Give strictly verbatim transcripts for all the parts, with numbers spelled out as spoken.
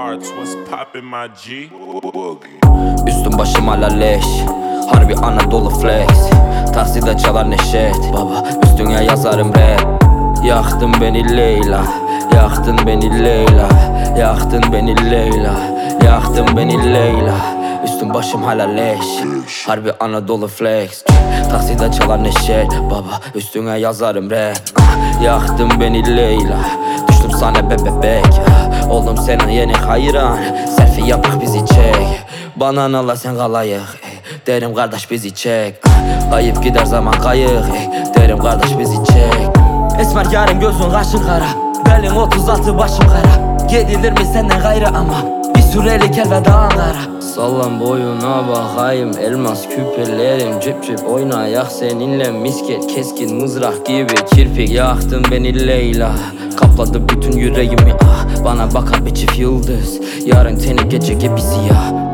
Hearts, what's poppin' my G? Üstüm başım hala leş, harbi Anadolu flex. Takside çalar neşet, baba üstüne yazarım rap. Yaktın beni Leyla, yaktın beni Leyla, yaktın beni Leyla, yaktın beni Leyla. Üstüm başım hala leş, harbi Anadolu flex. Takside çalar neşet, baba üstüne yazarım rap. Yaktın beni Leyla, düştüm sana bebek. Oldum senin yeni hayran, selfie yapak bizi çek. Bananalar sen kalayık, derim kardeş bizi çek. Kayıp gider zaman kayık, derim kardeş bizi çek. Esmer yarın gözün kaşın kara, belin otuz altı başım kara. Yedilir mi senden gayrı ama bir sürelik elveda Ankara. Sallan boyuna bakayım, elmas küpelerim cip cip oynayak seninle. Misket keskin mızrak gibi kirpik. Yaktın beni Leyla, kapladı bütün yüreğimi ah. Bana bakar bir çift yıldız, yarın teni gece gibi siyah.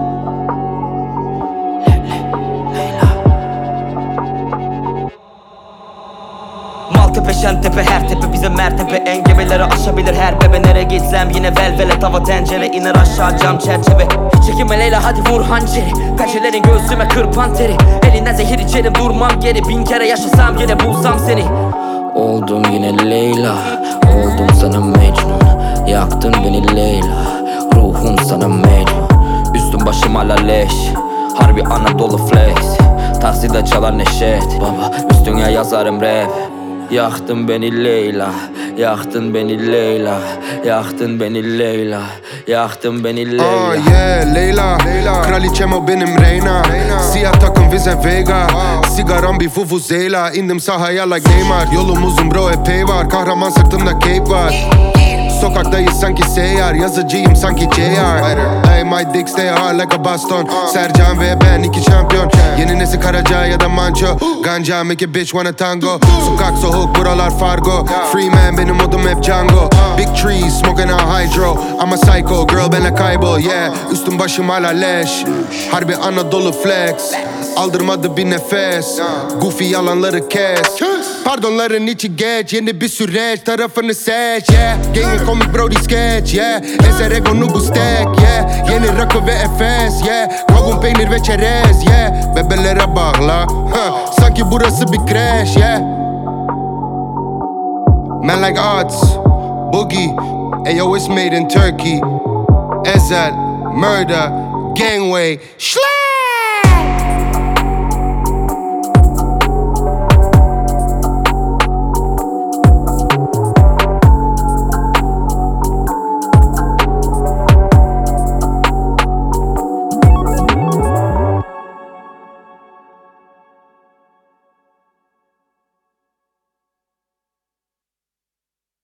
Maltepe, Şentepe, her tepe bize mertepe. Engebeleri aşabilir her bebe. Nereye gitsem yine velvele, tava tencere iner aşağı cam çerçeve. Hiç çekinme Leyla hadi vur hançeri, pençelerin göğsüme kırpan teri. Elinden zehir içerim durmam geri, bin kere yaşasam yine bulsam seni. Oldum yine Leyla, oldum sana Mecnun. Yaktın beni Leyla, ruhum sana Mecnun. Üstüm başım hala leş, harbi Anadolu flex. Takside çalar neşet, baba üstüne yazarım rap. Yaktın beni Leyla, yaktın beni Leyla, yaktın beni Leyla, yaktın beni Leyla. Oh yeah Leyla, Leyla. Kraliçem o benim Reyna, Reyna. Siyah takım vize Vega, wow. Sigaram bir vuvuzela, indim sahaya like Neymar. Yolum uzun bro epey var, kahraman sırtımda cape var. Sokaktayız sanki seyyar, yazıcıyım sanki J R. Hey my dick stay hard like a baston. Sercan ve ben iki şampiyon. Yeni nesil Karaca ya da Manço. Ganja make a bitch wanna tango. Sokak soğuk buralar Fargo. Free man benim modum hep Django. Big trees smoking on hydro. I'm a psycho girl benle kaybol yeah. Üstüm başım hala leş, harbi Anadolu flex. Aldırmadı bir nefes, goofy yalanları kes. Pardonların içi geç, yeni bir süreç, tarafını seç yeah. Gangin komik brody sketch yeah. Ezer egonu bu stack yeah. Yeni rakı ve Efes yeah. Kavun peynir ve çerez yeah. Bebelere bağla huh. Sanki burası bir crash yeah. Man like odds, boogie, ayo it's made in Turkey. Ezel, murder, gangway, şlay.